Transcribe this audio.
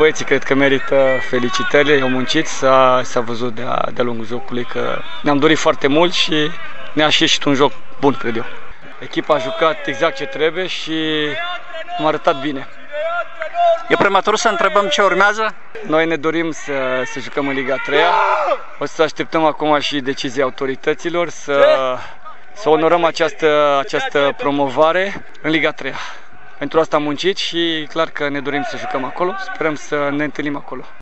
Băieții cred că merită felicitări, au muncit, s-a văzut de-a lungul jocului că ne-am dorit foarte mult și ne-a și ieșit un joc bun, cred eu. Echipa a jucat exact ce trebuie și am arătat bine. E prematur să întrebăm ce urmează? Noi ne dorim să jucăm în Liga 3. O să așteptăm acum și decizia autorităților să onorăm această promovare în Liga 3. Pentru asta am muncit și clar că ne dorim să jucăm acolo, sperăm să ne întâlnim acolo.